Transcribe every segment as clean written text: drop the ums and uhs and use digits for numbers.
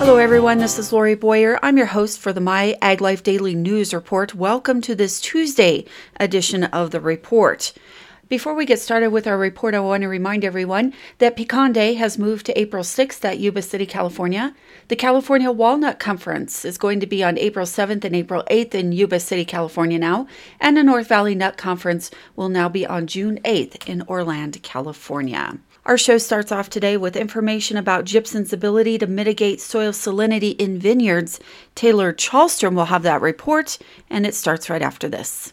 Hello, everyone. This is Lori Boyer. I'm your host for the My Ag Life Daily News Report. Welcome to this Tuesday edition of the report. Before we get started with our report, I want to remind everyone that Pecan Day has moved to April 6th at Yuba City, California. The California Walnut Conference is going to be on April 7th and April 8th in Yuba City, California now, and the North Valley Nut Conference will now be on June 8th in Orlando, California. Our show starts off today with information about gypsum's ability to mitigate soil salinity in vineyards. Taylor Chalstrom will have that report, and it starts right after this.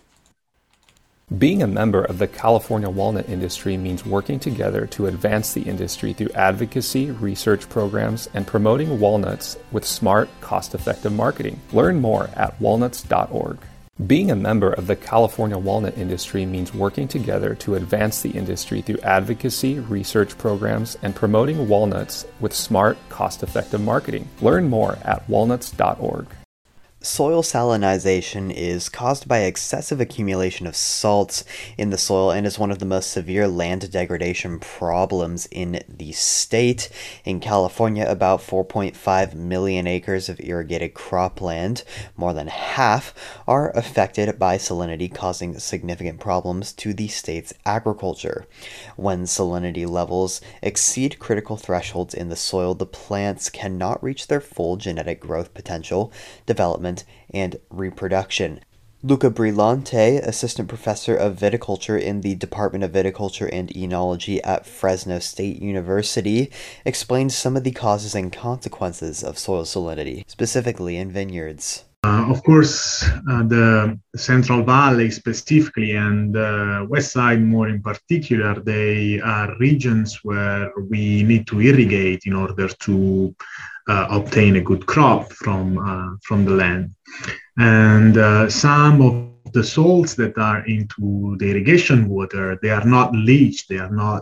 Being a member of the California walnut industry means working together to advance the industry through advocacy, research programs, and promoting walnuts with smart, cost-effective marketing. Learn more at walnuts.org. Being a member of the California walnut industry means working together to advance the industry through advocacy, research programs, and promoting walnuts with smart, cost-effective marketing. Learn more at walnuts.org. Soil salinization is caused by excessive accumulation of salts in the soil and is one of the most severe land degradation problems in the state. In California, about 4.5 million acres of irrigated cropland, more than half, are affected by salinity, causing significant problems to the state's agriculture. When salinity levels exceed critical thresholds in the soil, the plants cannot reach their full genetic growth potential, development, and reproduction. Luca Brillante, assistant professor of viticulture in the Department of Viticulture and Enology at Fresno State University, explains some of the causes and consequences of soil salinity, specifically in vineyards. Of course, the Central Valley specifically and the West Side more in particular, they are regions where we need to irrigate in order to obtain a good crop from the land. And some of the salts that are into the irrigation water, they are not leached, they are not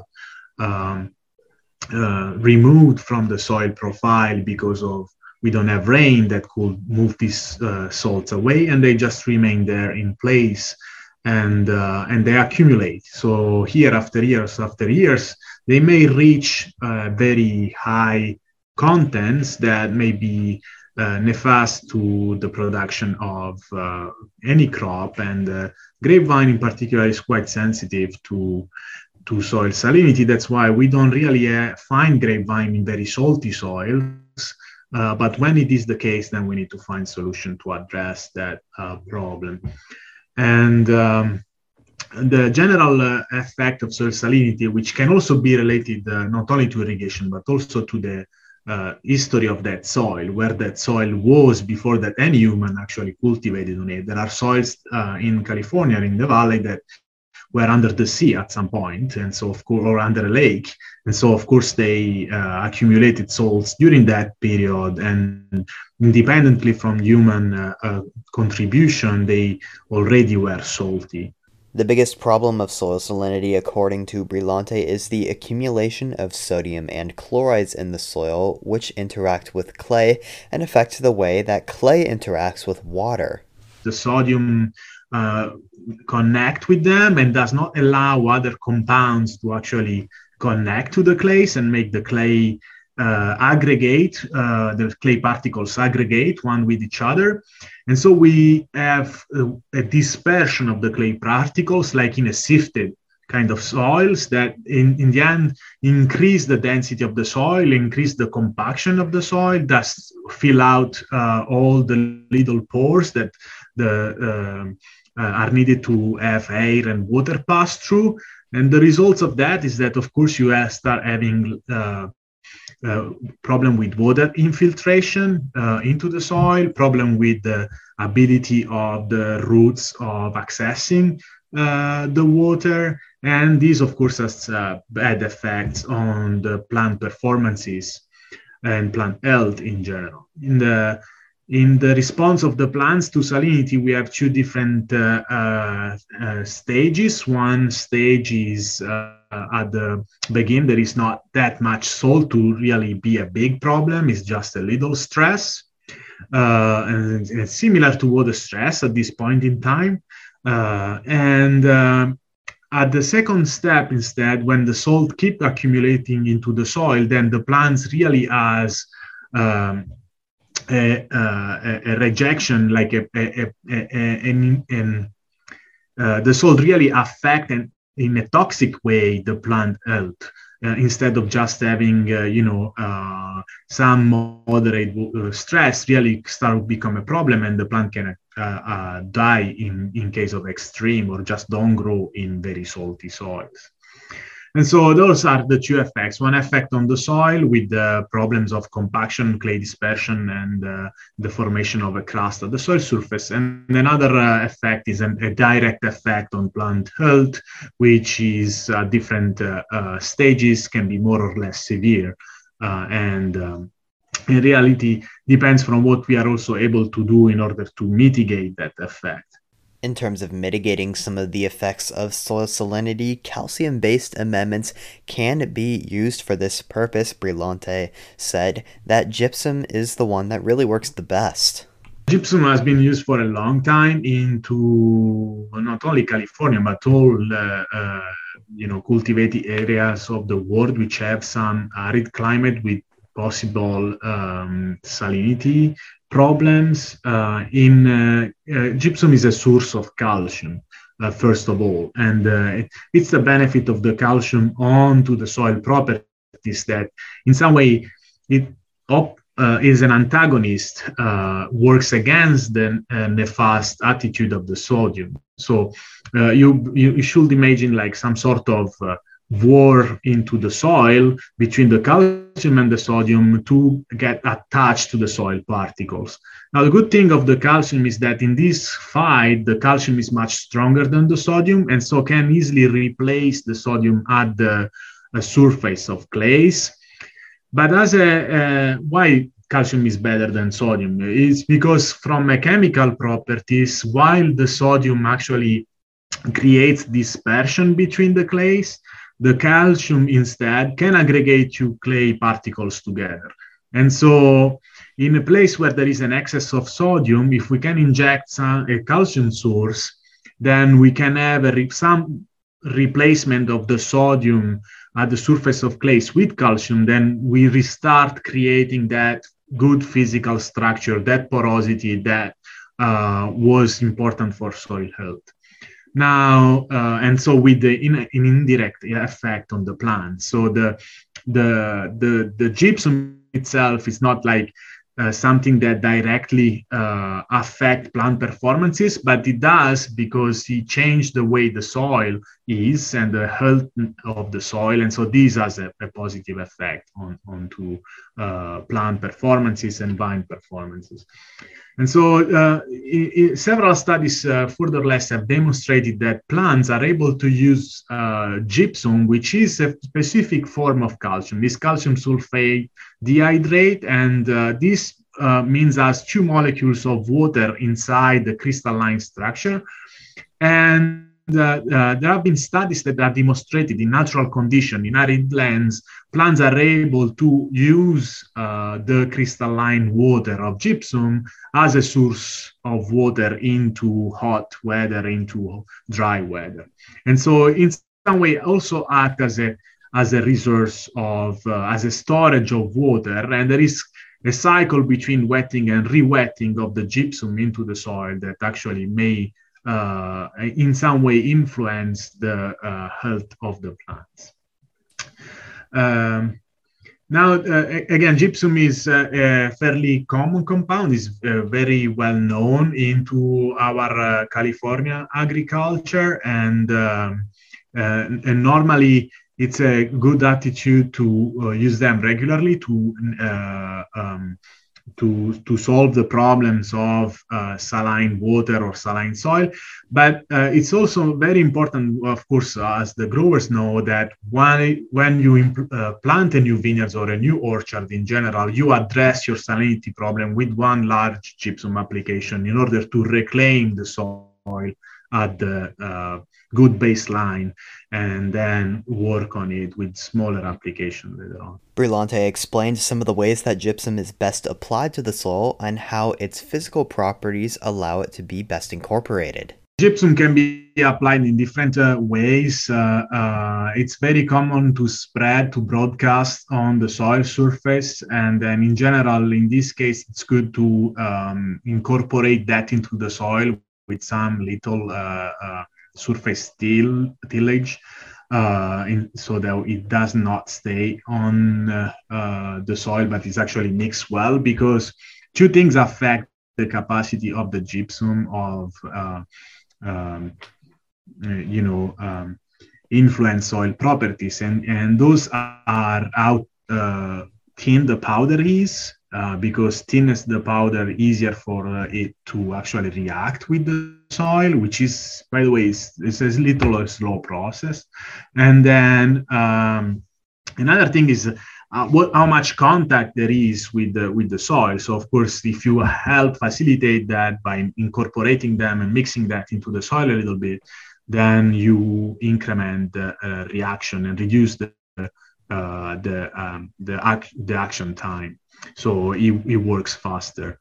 removed from the soil profile because of we don't have rain that could move these salts away, and they just remain there in place, and they accumulate. So year after years, they may reach very high contents that may be nefast to the production of any crop, and grapevine in particular is quite sensitive to soil salinity. That's why we don't really find grapevine in very salty soils. But when it is the case, then we need to find solution to address that problem. And the general effect of soil salinity, which can also be related not only to irrigation, but also to the history of that soil, where that soil was before that any human actually cultivated on it. There are soils in California, in the valley, that were under the sea at some point, and so of course, or under a lake, and so of course they accumulated salts during that period, and independently from human contribution, they already were salty. The biggest problem of soil salinity, according to Brillante, is the accumulation of sodium and chlorides in the soil, which interact with clay and affect the way that clay interacts with water. The sodium connect with them and does not allow other compounds to actually connect to the clays and make the clay aggregate, the clay particles aggregate one with each other. And so we have a dispersion of the clay particles like in a sifted kind of soils that in the end increase the density of the soil, increase the compaction of the soil, thus fill out all the little pores that are needed to have air and water pass through. And the results of that is that, of course, you start having problem with water infiltration into the soil, problem with the ability of the roots of accessing the water. And this, of course, has bad effects on the plant performances and plant health in general. In the response of the plants to salinity, we have two different stages. One stage is at the beginning, there is not that much salt to really be a big problem. It's just a little stress. And it's similar to water stress at this point in time. At the second step, instead, when the salt keep accumulating into the soil, then the plants really has a rejection, like the salt really affect in a toxic way the plant health. Instead of just having, some moderate stress, really start to become a problem, and the plant can die in case of extreme, or just don't grow in very salty soils. And so those are the two effects. One effect on the soil with the problems of compaction, clay dispersion, and the formation of a crust at the soil surface. And another effect is a direct effect on plant health, which is different stages, can be more or less severe. And in reality, depends from what we are also able to do in order to mitigate that effect. In terms of mitigating some of the effects of soil salinity, calcium-based amendments can be used for this purpose. Brillante said that gypsum is the one that really works the best. Gypsum has been used for a long time into not only California, but all cultivated areas of the world which have some arid climate with possible salinity problems. Gypsum is a source of calcium, first of all, and it's the benefit of the calcium onto the soil properties that, in some way, it is an antagonist, works against the nefast attitude of the sodium. So you should imagine like some sort of war into the soil between the calcium and the sodium to get attached to the soil particles. Now, the good thing of the calcium is that in this fight, the calcium is much stronger than the sodium, and so can easily replace the sodium at the surface of clays. But why calcium is better than sodium? It's because from a chemical properties, while the sodium actually creates dispersion between the clays, the calcium instead can aggregate two clay particles together. And so in a place where there is an excess of sodium, if we can inject a calcium source, then we can have some replacement of the sodium at the surface of clays with calcium. Then we restart creating that good physical structure, that porosity that was important for soil health. Now, and so with an indirect effect on the plant. So the gypsum itself is not like something that directly affect plant performances, but it does because it changed the way the soil is and the health of the soil, and so this has a positive effect onto plant performances and vine performances. And so several studies furthermore have demonstrated that plants are able to use gypsum, which is a specific form of calcium. This calcium sulfate dehydrate, and this means has two molecules of water inside the crystalline structure. And there have been studies that have demonstrated in natural conditions, in arid lands, plants are able to use the crystalline water of gypsum as a source of water into hot weather, into dry weather. And so in some way also act as a resource of, as a storage of water. And there is a cycle between wetting and re-wetting of the gypsum into the soil that actually may in some way influence the health of the plants. Now, again, gypsum is a fairly common compound. It's very well known into our California agriculture, and normally it's a good attitude to use them regularly to solve the problems of saline water or saline soil. But it's also very important, of course, as the growers know, that when you plant a new vineyard or a new orchard in general, you address your salinity problem with one large gypsum application in order to reclaim the soil at the good baseline, and then work on it with smaller application later on. Brillante explained some of the ways that gypsum is best applied to the soil and how its physical properties allow it to be best incorporated. Gypsum can be applied in different ways. It's very common to spread, to broadcast on the soil surface. And then in general, in this case, it's good to incorporate that into the soil with some little surface tillage. So that it does not stay on the soil, but it's actually mixed well, because two things affect the capacity of the gypsum of um, influence soil properties, and those are how thin the powder is, because thinness the powder, easier for it to actually react with the soil, which is, by the way, it's a little a slow process. And then another thing is how much contact there is with the soil. So of course, if you help facilitate that by incorporating them and mixing that into the soil a little bit, then you increment the reaction and reduce the action time. So it works faster.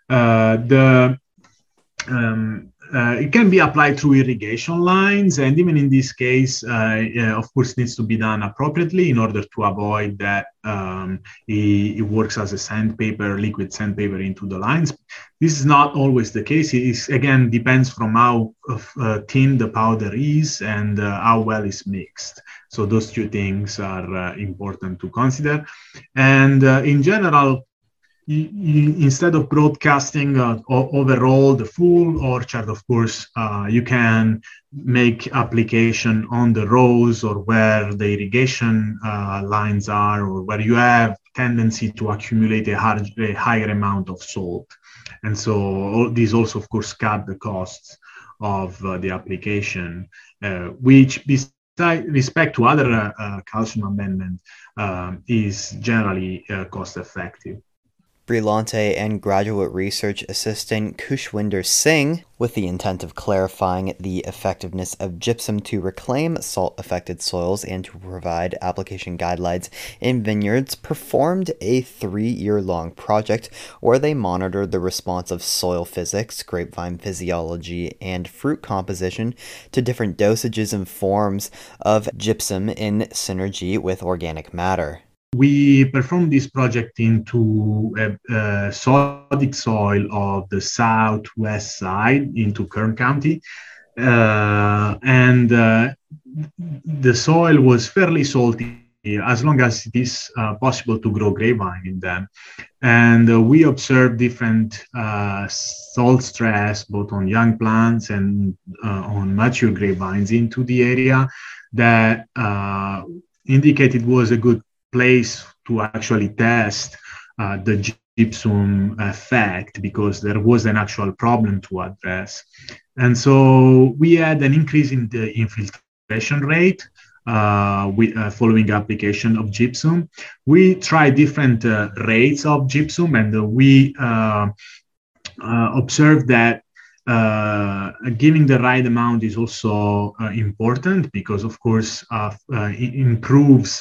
It can be applied through irrigation lines, and even in this case, of course, needs to be done appropriately in order to avoid that it works as a sandpaper, liquid sandpaper into the lines. This is not always the case. It again depends from how thin the powder is and how well it's mixed. So those two things are important to consider. And in general, instead of broadcasting overall the full orchard, of course, you can make application on the rows or where the irrigation lines are, or where you have tendency to accumulate a higher amount of salt. And so these also, of course, cut the costs of the application, which respect to other calcium amendment is generally cost effective. Brillante and graduate research assistant Khushwinder Singh, with the intent of clarifying the effectiveness of gypsum to reclaim salt-affected soils and to provide application guidelines in vineyards, performed a 3-year-long project where they monitored the response of soil physics, grapevine physiology, and fruit composition to different dosages and forms of gypsum in synergy with organic matter. We performed this project into a sodic soil of the southwest side into Kern County. And the soil was fairly salty, as long as it is possible to grow grapevine in them. And we observed different salt stress, both on young plants and on mature grapevines into the area, that indicated was a good place to actually test the gypsum effect, because there was an actual problem to address. And so we had an increase in the infiltration rate following application of gypsum. We tried different rates of gypsum, and we observed that giving the right amount is also important, because of course it improves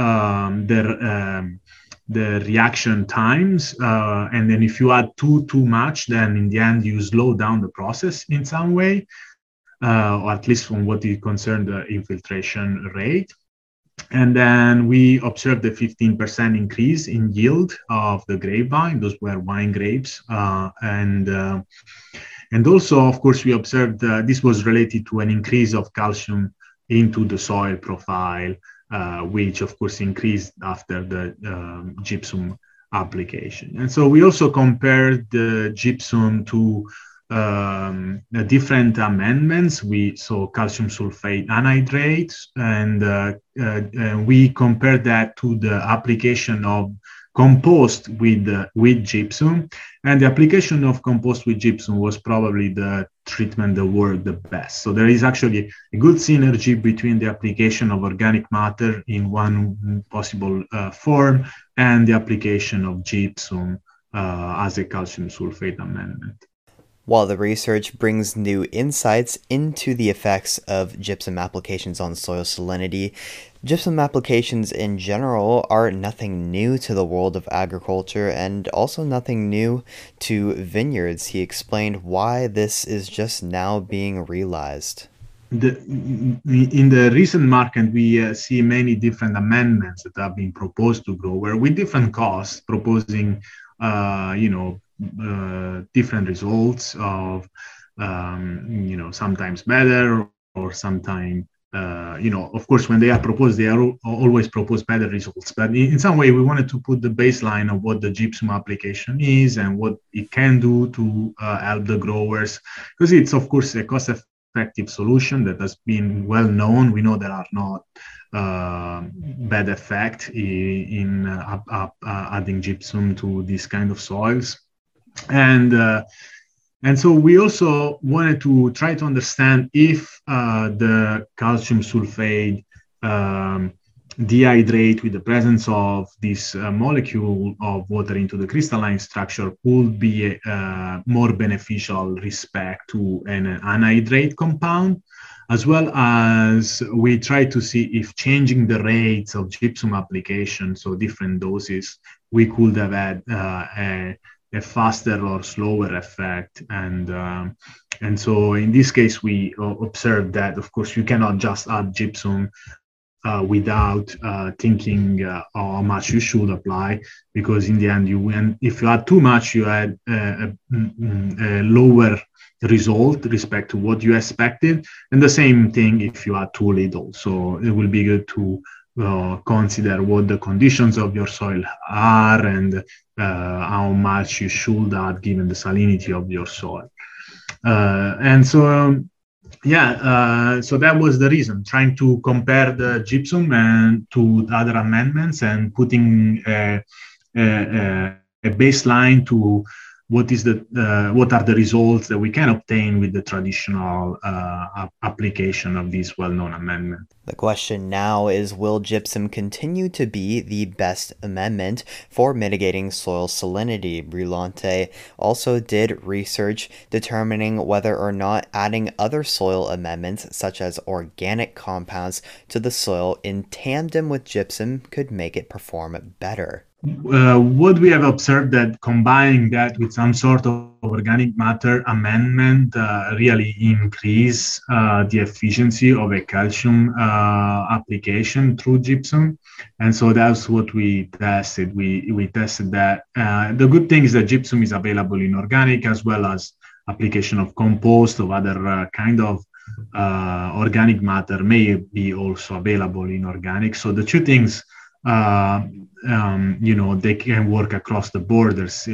the reaction times, and then if you add too much, then in the end you slow down the process in some way, or at least from what is concerned the infiltration rate. And then we observed a 15% increase in yield of the grapevine. Those were wine grapes, and also, of course, we observed this was related to an increase of calcium into the soil profile, which of course increased after the gypsum application. And so we also compared the gypsum to different amendments. We saw calcium sulfate anhydrate, and we compared that to the application of compost with gypsum. And the application of compost with gypsum was probably the treatment that worked the best. So there is actually a good synergy between the application of organic matter in one possible form and the application of gypsum as a calcium sulfate amendment. While the research brings new insights into the effects of gypsum applications on soil salinity, gypsum applications in general are nothing new to the world of agriculture and also nothing new to vineyards. He explained why this is just now being realized. In the recent market, we see many different amendments that have been proposed to grower with different costs, proposing, different results of, sometimes better or sometimes, of course, when they are proposed, they are always propose better results. But in some way, we wanted to put the baseline of what the gypsum application is and what it can do to help the growers, because it's, of course, a cost-effective solution that has been well known. We know there are not bad effect in adding gypsum to these kind of soils. And so we also wanted to try to understand if the calcium sulfate dehydrate with the presence of this molecule of water into the crystalline structure would be more beneficial respect to an anhydrate compound, as well as we try to see if changing the rates of gypsum application, so different doses, we could have had a faster or slower effect. And so in this case, we observed that, of course, you cannot just add gypsum without thinking how much you should apply, because in the end, if you add too much, you add a lower result respect to what you expected. And the same thing if you add too little. So it will be good to consider what the conditions of your soil are and how much you should add given the salinity of your soil. So that was the reason, trying to compare the gypsum and to other amendments and putting a baseline to what are the results that we can obtain with the traditional application of this well-known amendment. The question now is, will gypsum continue to be the best amendment for mitigating soil salinity? Brillante also did research determining whether or not adding other soil amendments, such as organic compounds, to the soil in tandem with gypsum could make it perform better. What we have observed that combining that with some sort of organic matter amendment really increase the efficiency of a calcium application through gypsum. And so that's what we tested. We tested that. The good thing is that gypsum is available in organic, as well as application of compost of other kind of organic matter may be also available in organic. So the two things, they can work across the borders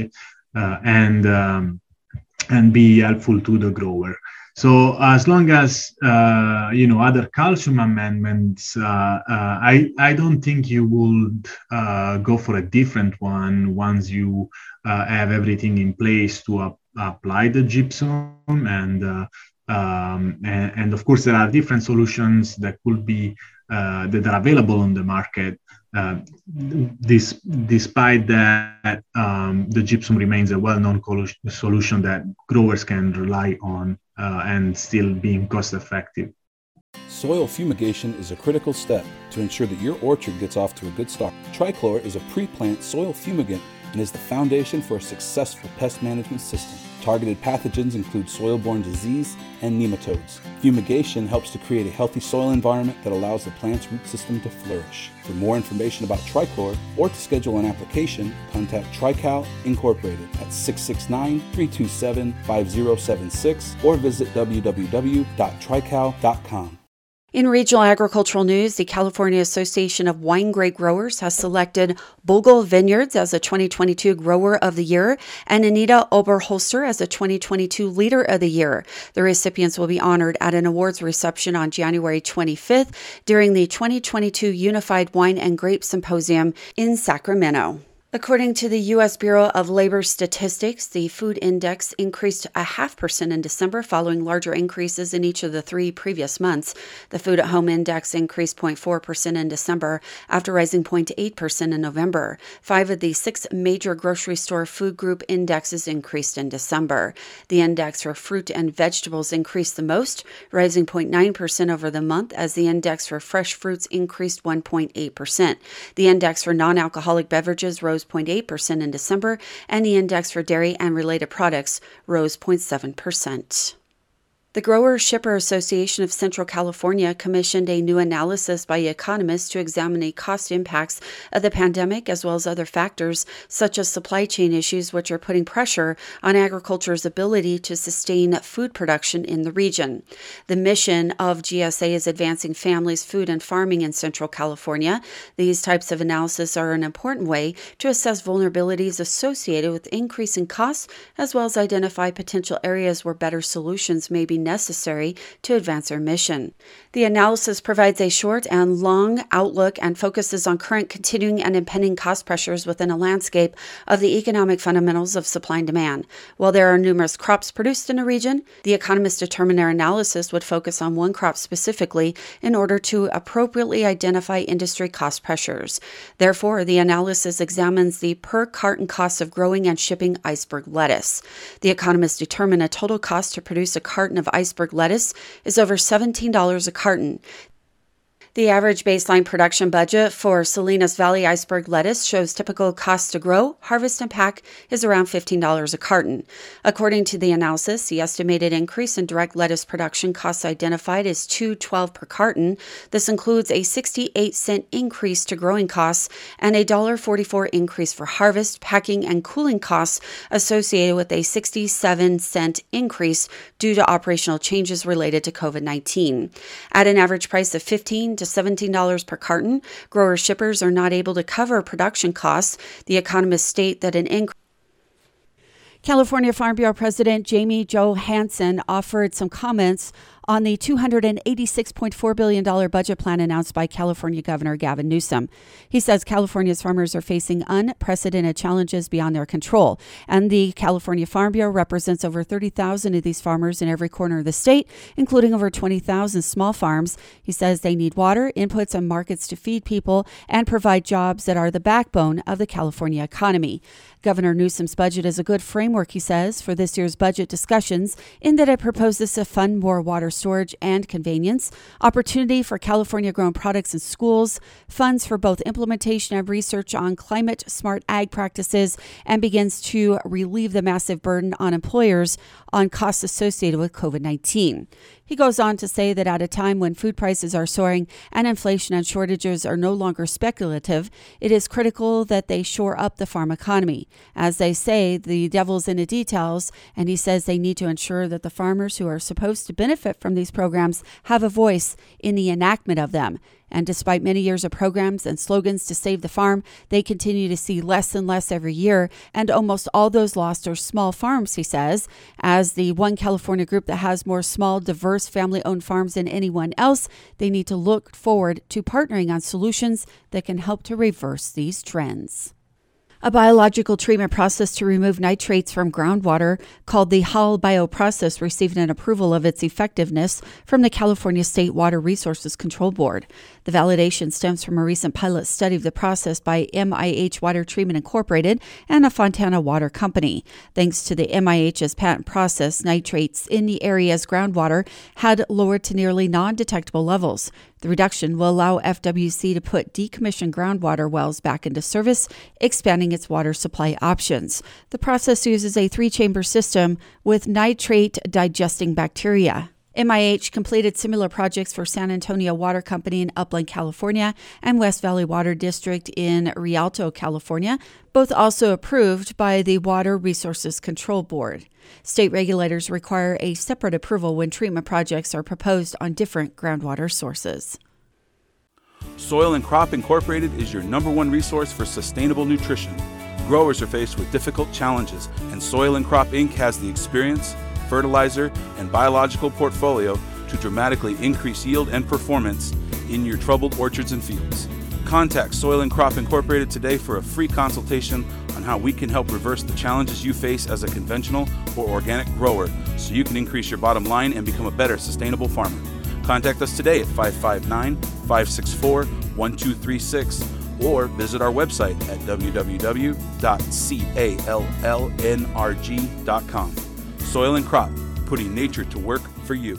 and be helpful to the grower. So as long as other calcium amendments, I don't think you would go for a different one once you have everything in place to apply the gypsum. And of course, there are different solutions that could be that are available on the market. Despite that, the gypsum remains a well-known solution that growers can rely on and still being cost-effective. Soil fumigation is a critical step to ensure that your orchard gets off to a good start. Trichlor is a pre-plant soil fumigant and is the foundation for a successful pest management system. Targeted pathogens include soil-borne disease and nematodes. Fumigation helps to create a healthy soil environment that allows the plant's root system to flourish. For more information about Trichlor or to schedule an application, contact Trical Incorporated at 669-327-5076 or visit www.trical.com. In regional agricultural news, the California Association of Wine Grape Growers has selected Bogle Vineyards as the 2022 Grower of the Year and Anita Oberholzer as the 2022 Leader of the Year. The recipients will be honored at an awards reception on January 25th during the 2022 Unified Wine and Grape Symposium in Sacramento. According to the U.S. Bureau of Labor Statistics, the food index increased 0.5% in December, following larger increases in each of the 3 previous months. The food at home index increased 0.4% in December, after rising 0.8% in November. 5 of the 6 major grocery store food group indexes increased in December. The index for fruit and vegetables increased the most, rising 0.9% over the month, as the index for fresh fruits increased 1.8%. The index for non-alcoholic beverages rose 0.8% in December, and the index for dairy and related products rose 0.7%. The Grower-Shipper Association of Central California commissioned a new analysis by economists to examine the cost impacts of the pandemic, as well as other factors such as supply chain issues, which are putting pressure on agriculture's ability to sustain food production in the region. The mission of GSA is advancing families, food, and farming in Central California. These types of analysis are an important way to assess vulnerabilities associated with increasing costs, as well as identify potential areas where better solutions may be necessary to advance our mission. The analysis provides a short and long outlook and focuses on current, continuing, and impending cost pressures within a landscape of the economic fundamentals of supply and demand. While there are numerous crops produced in a region, the economists determined their analysis would focus on one crop specifically in order to appropriately identify industry cost pressures. Therefore, the analysis examines the per carton cost of growing and shipping iceberg lettuce. The economists determined a total cost to produce a carton of iceberg lettuce is over $17 a carton. The average baseline production budget for Salinas Valley iceberg lettuce shows typical cost to grow, harvest, and pack is around $15 a carton. According to the analysis, the estimated increase in direct lettuce production costs identified is $2.12 per carton. This includes a 68-cent increase to growing costs and a $1.44 increase for harvest, packing, and cooling costs associated with a 67-cent increase due to operational changes related to COVID-19. At an average price of $15 to $17 per carton, grower shippers are not able to cover production costs. The economists state that an increase. California Farm Bureau President Jamie Johansson offered some comments on the $286.4 billion budget plan announced by California Governor Gavin Newsom. He says California's farmers are facing unprecedented challenges beyond their control, and the California Farm Bureau represents over 30,000 of these farmers in every corner of the state, including over 20,000 small farms. He says they need water, inputs, and markets to feed people and provide jobs that are the backbone of the California economy. Governor Newsom's budget is a good framework, he says, for this year's budget discussions, in that it proposes to fund more water storage and convenience, opportunity for California-grown products in schools, funds for both implementation and research on climate-smart ag practices, and begins to relieve the massive burden on employers on costs associated with COVID-19. He goes on to say that at a time when food prices are soaring and inflation and shortages are no longer speculative, it is critical that they shore up the farm economy. As they say, the devil's in the details, and he says they need to ensure that the farmers who are supposed to benefit from these programs have a voice in the enactment of them. And despite many years of programs and slogans to save the farm, they continue to see less and less every year, and almost all those lost are small farms, he says. As the one California group that has more small, diverse, family-owned farms than anyone else, they need to look forward to partnering on solutions that can help to reverse these trends. A biological treatment process to remove nitrates from groundwater called the HAL bioprocess received an approval of its effectiveness from the California State Water Resources Control Board. The validation stems from a recent pilot study of the process by MIH Water Treatment Incorporated and a Fontana Water Company. Thanks to the MIH's patent process, nitrates in the area's groundwater had lowered to nearly non-detectable levels. The reduction will allow FWC to put decommissioned groundwater wells back into service, expanding its water supply options. The process uses a 3-chamber system with nitrate digesting bacteria. MIH completed similar projects for San Antonio Water Company in Upland, California, and West Valley Water District in Rialto, California, both also approved by the Water Resources Control Board. State regulators require a separate approval when treatment projects are proposed on different groundwater sources. Soil and Crop Incorporated is your #1 resource for sustainable nutrition. Growers are faced with difficult challenges, and Soil and Crop Inc. has the experience, fertilizer, and biological portfolio to dramatically increase yield and performance in your troubled orchards and fields. Contact Soil and Crop Incorporated today for a free consultation on how we can help reverse the challenges you face as a conventional or organic grower so you can increase your bottom line and become a better sustainable farmer. Contact us today at 559-564-1236 or visit our website at www.callnrg.com. Soil and Crop, putting nature to work for you.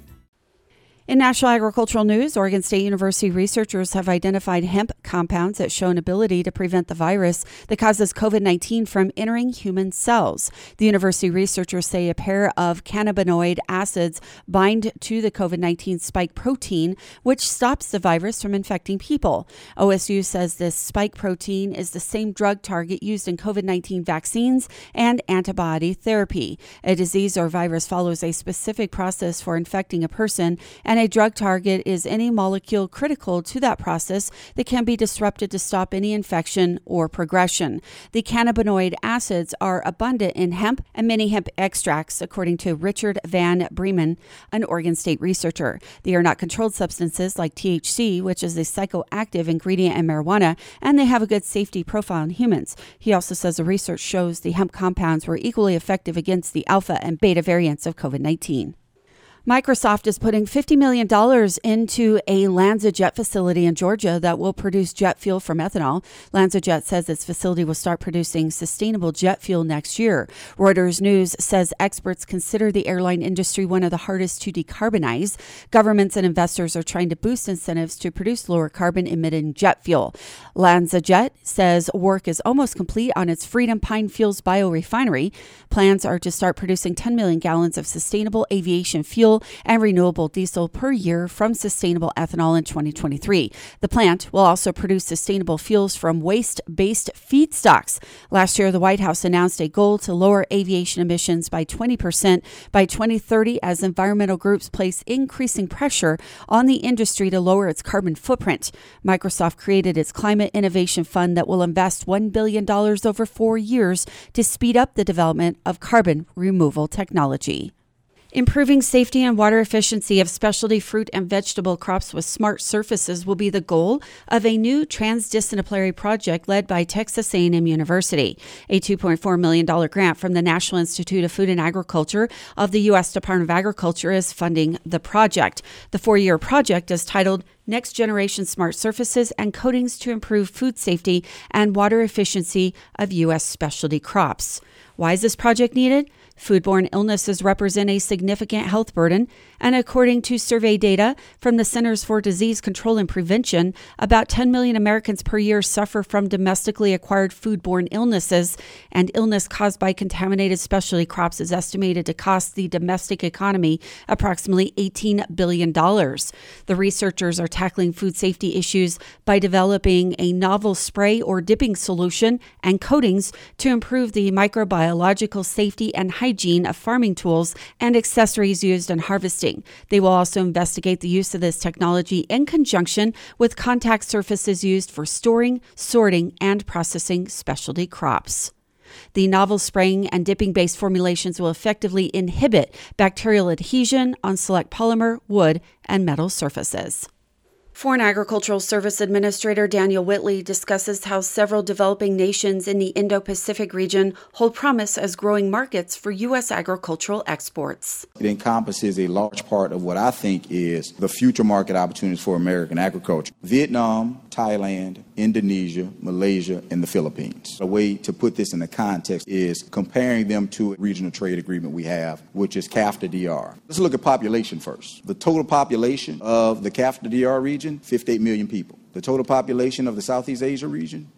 In national agricultural news, Oregon State University researchers have identified hemp compounds that show an ability to prevent the virus that causes COVID-19 from entering human cells. The university researchers say a pair of cannabinoid acids bind to the COVID-19 spike protein, which stops the virus from infecting people. OSU says this spike protein is the same drug target used in COVID-19 vaccines and antibody therapy. A disease or virus follows a specific process for infecting a person, and a drug target is any molecule critical to that process that can be disrupted to stop any infection or progression. The cannabinoid acids are abundant in hemp and many hemp extracts, according to Richard Van Bremen, an Oregon State researcher. They are not controlled substances like THC, which is a psychoactive ingredient in marijuana, and they have a good safety profile in humans. He also says the research shows the hemp compounds were equally effective against the alpha and beta variants of COVID-19. Microsoft is putting $50 million into a LanzaJet facility in Georgia that will produce jet fuel from ethanol. LanzaJet says its facility will start producing sustainable jet fuel next year. Reuters News says experts consider the airline industry one of the hardest to decarbonize. Governments and investors are trying to boost incentives to produce lower carbon emitting jet fuel. LanzaJet says work is almost complete on its Freedom Pine Fuels biorefinery. Plans are to start producing 10 million gallons of sustainable aviation fuel and renewable diesel per year from sustainable ethanol in 2023. The plant will also produce sustainable fuels from waste-based feedstocks. Last year, the White House announced a goal to lower aviation emissions by 20% by 2030 as environmental groups place increasing pressure on the industry to lower its carbon footprint. Microsoft created its Climate Innovation Fund that will invest $1 billion over 4 years to speed up the development of carbon removal technology. Improving safety and water efficiency of specialty fruit and vegetable crops with smart surfaces will be the goal of a new transdisciplinary project led by Texas A&M University. A $2.4 million grant from the National Institute of Food and Agriculture of the U.S. Department of Agriculture is funding the project. The 4-year project is titled Next Generation Smart Surfaces and Coatings to Improve Food Safety and Water Efficiency of U.S. Specialty Crops. Why is this project needed? Foodborne illnesses represent a significant health burden, and according to survey data from the Centers for Disease Control and Prevention, about 10 million Americans per year suffer from domestically acquired foodborne illnesses, and illness caused by contaminated specialty crops is estimated to cost the domestic economy approximately $18 billion. The researchers are tackling food safety issues by developing a novel spray or dipping solution and coatings to improve the microbiological safety and hygiene of farming tools and accessories used in harvesting. They will also investigate the use of this technology in conjunction with contact surfaces used for storing, sorting, and processing specialty crops. The novel spraying and dipping-based formulations will effectively inhibit bacterial adhesion on select polymer, wood, and metal surfaces. Foreign Agricultural Service Administrator Daniel Whitley discusses how several developing nations in the Indo-Pacific region hold promise as growing markets for U.S. agricultural exports. It encompasses a large part of what I think is the future market opportunities for American agriculture. Vietnam, Thailand, Indonesia, Malaysia, and the Philippines. A way to put this in the context is comparing them to a regional trade agreement we have, which is CAFTA-DR. Let's look at population first. The total population of the CAFTA-DR region, 58 million people. The total population of the Southeast Asia region,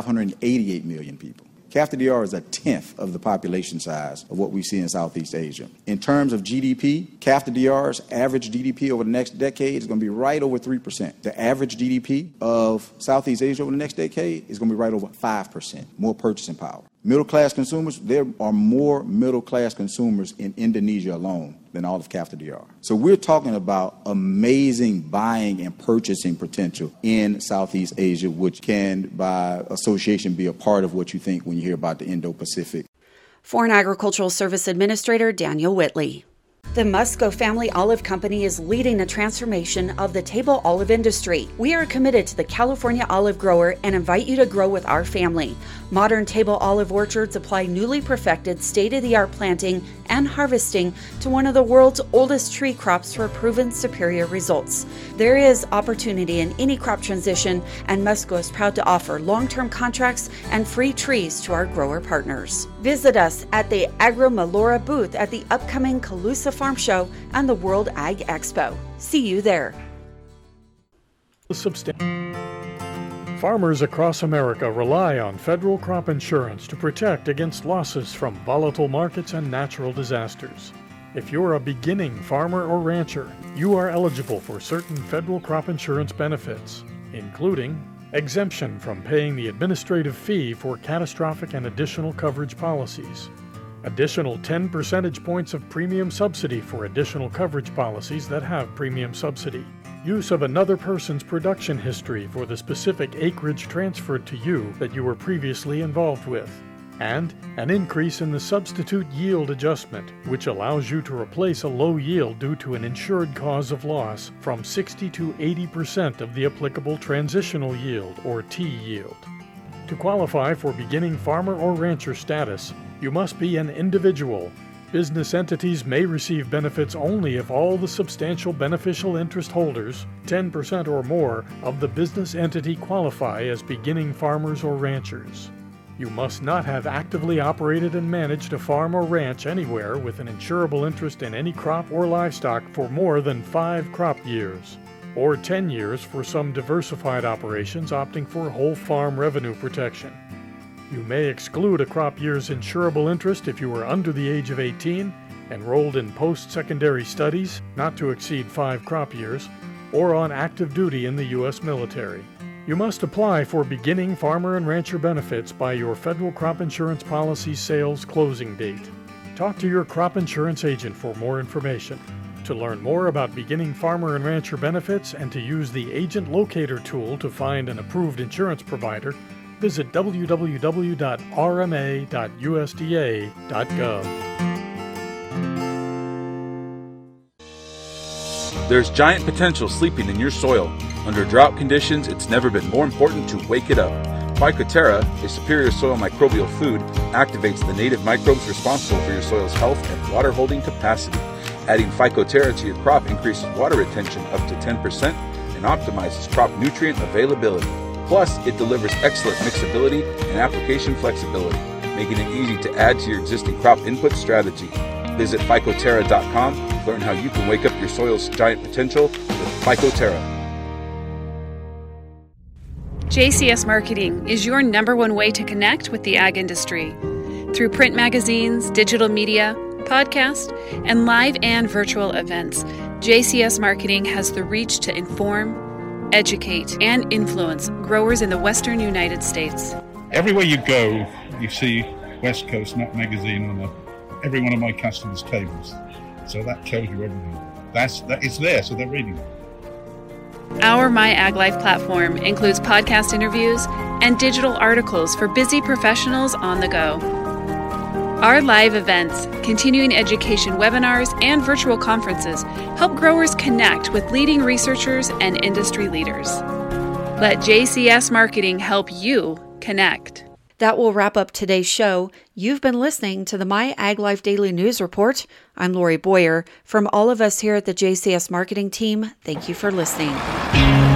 588 million people. CAFTA-DR is a tenth of the population size of what we see in Southeast Asia. In terms of GDP, CAFTA-DR's average GDP over the next decade is going to be right over 3%. The average GDP of Southeast Asia over the next decade is going to be right over 5%, more purchasing power. Middle-class consumers, there are more middle-class consumers in Indonesia alone than all of CAFTA-DR. So we're talking about amazing buying and purchasing potential in Southeast Asia, which can, by association, be a part of what you think when you hear about the Indo-Pacific. Foreign Agricultural Service Administrator Daniel Whitley. The Musco Family Olive Company is leading the transformation of the table olive industry. We are committed to the California olive grower and invite you to grow with our family. Modern table olive orchards apply newly perfected, state-of-the-art planting and harvesting to one of the world's oldest tree crops for proven superior results. There is opportunity in any crop transition, and Musco is proud to offer long-term contracts and free trees to our grower partners. Visit us at the Agro-Melora booth at the upcoming Colusa Farm Show and the World Ag Expo. See you there. Farmers across America rely on federal crop insurance to protect against losses from volatile markets and natural disasters. If you're a beginning farmer or rancher, you are eligible for certain federal crop insurance benefits, including exemption from paying the administrative fee for catastrophic and additional coverage policies, additional 10 percentage points of premium subsidy for additional coverage policies that have premium subsidy, use of another person's production history for the specific acreage transferred to you that you were previously involved with, and an increase in the substitute yield adjustment, which allows you to replace a low yield due to an insured cause of loss from 60 to 80% of the applicable transitional yield, or T yield. To qualify for beginning farmer or rancher status, you must be an individual. Business entities may receive benefits only if all the substantial beneficial interest holders, 10% or more, of the business entity qualify as beginning farmers or ranchers. You must not have actively operated and managed a farm or ranch anywhere with an insurable interest in any crop or livestock for more than 5 crop years, or 10 years for some diversified operations opting for whole farm revenue protection. You may exclude a crop year's insurable interest if you are under the age of 18, enrolled in post-secondary studies not to exceed 5 crop years, or on active duty in the U.S. military. You must apply for beginning farmer and rancher benefits by your federal crop insurance policy sales closing date. Talk to your crop insurance agent for more information. To learn more about beginning farmer and rancher benefits and to use the Agent Locator tool to find an approved insurance provider, visit www.rma.usda.gov. There's giant potential sleeping in your soil. Under drought conditions, it's never been more important to wake it up. Phycoterra, a superior soil microbial food, activates the native microbes responsible for your soil's health and water-holding capacity. Adding Phycoterra to your crop increases water retention up to 10% and optimizes crop nutrient availability. Plus, it delivers excellent mixability and application flexibility, making it easy to add to your existing crop input strategy. Visit Phycoterra.com to learn how you can wake up your soil's giant potential with Phycoterra. JCS Marketing is your #1 way to connect with the ag industry. Through print magazines, digital media, podcast, and live and virtual events, JCS Marketing has the reach to inform, educate, and influence growers in the western United States. Everywhere you go, you see West Coast Nut Magazine on every one of my customers' tables. So that tells you everything. It's there, so they're reading it. Our My Ag Life platform includes podcast interviews and digital articles for busy professionals on the go. Our live events, continuing education webinars, and virtual conferences help growers connect with leading researchers and industry leaders. Let JCS Marketing help you connect. That will wrap up today's show. You've been listening to the My Ag Life Daily News Report. I'm Lori Boyer. From all of us here at the JCS Marketing team, thank you for listening.